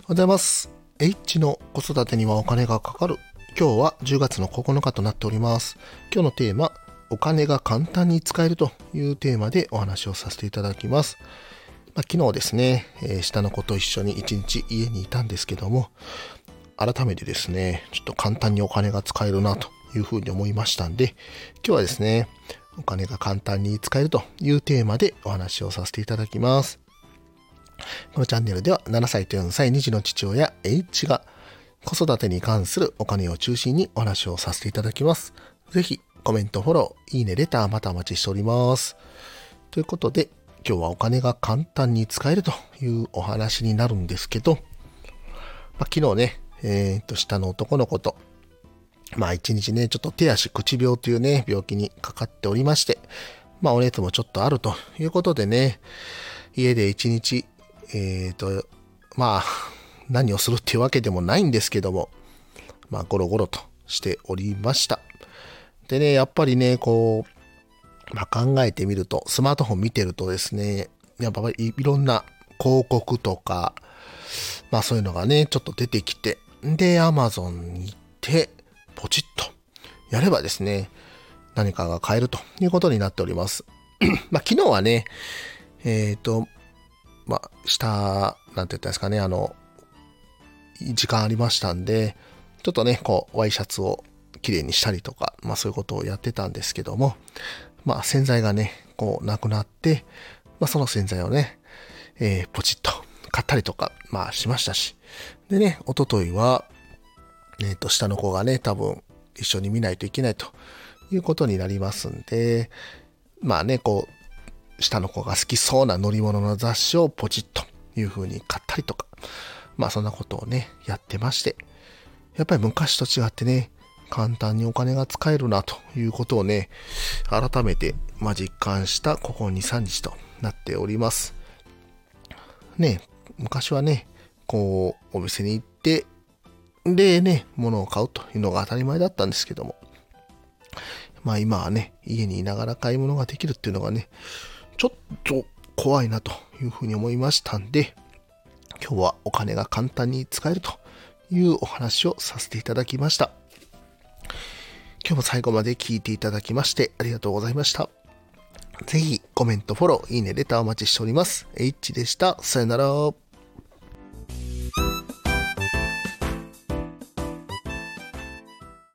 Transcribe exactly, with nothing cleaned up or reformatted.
おはようございます。H の子育てにはお金がかかる。今日はじゅうがつのここのかとなっております。今日のテーマ、お金が簡単に使えるというテーマでお話をさせていただきます。まあ、昨日ですね、えー、下の子と一緒に一日家にいたんですけども、改めてですね、ちょっと簡単にお金が使えるなというふうに思いましたんで、今日はですね、お金が簡単に使えるというテーマでお話をさせていただきます。このチャンネルではななさいとよんさいに児の父親 H が子育てに関するお金を中心にお話をさせていただきます。ぜひコメント、フォロー、いいね、レターまたお待ちしております。ということで今日はお金が簡単に使えるというお話になるんですけど、まあ、昨日ね、えー、と下の男の子とまあ一日ねちょっと手足口病というね病気にかかっておりまして、まあお熱もちょっとあるということでね、家で一日えーと、まあ、何をするっていうわけでもないんですけども、まあ、ゴロゴロとしておりました。でね、やっぱりね、こう、まあ、考えてみると、スマートフォン見てるとですね、やっぱりいろんな広告とか、まあそういうのがね、ちょっと出てきて、で、Amazon に行って、ポチッとやればですね、何かが買えるということになっております。まあ昨日はね、えーと、まあ、下、なんて言ったんですかね、あの、時間ありましたんで、ちょっとね、こう、ワイシャツをきれいにしたりとか、まあそういうことをやってたんですけども、まあ洗剤がね、こう、なくなって、まあその洗剤をね、えー、ポチッと買ったりとか、まあしましたし。でね、一昨日は、えっと、下の子がね、多分一緒に見ないといけないということになりますんで、まあね、こう、下の子が好きそうな乗り物の雑誌をポチッという風に買ったりとか、まあそんなことをね、やってまして、やっぱり昔と違ってね、簡単にお金が使えるなということをね、改めて、まあ、実感したここに、さんにちとなっております。ね、昔はね、こう、お店に行って、でね、物を買うというのが当たり前だったんですけども、まあ今はね、家にいながら買い物ができるっていうのがね、ちょっと怖いなというふうに思いましたんで、今日はお金が簡単に使えるというお話をさせていただきました。今日も最後まで聞いていただきましてありがとうございました。ぜひコメント、フォロー、いいね、レターお待ちしております。H でした。さよなら。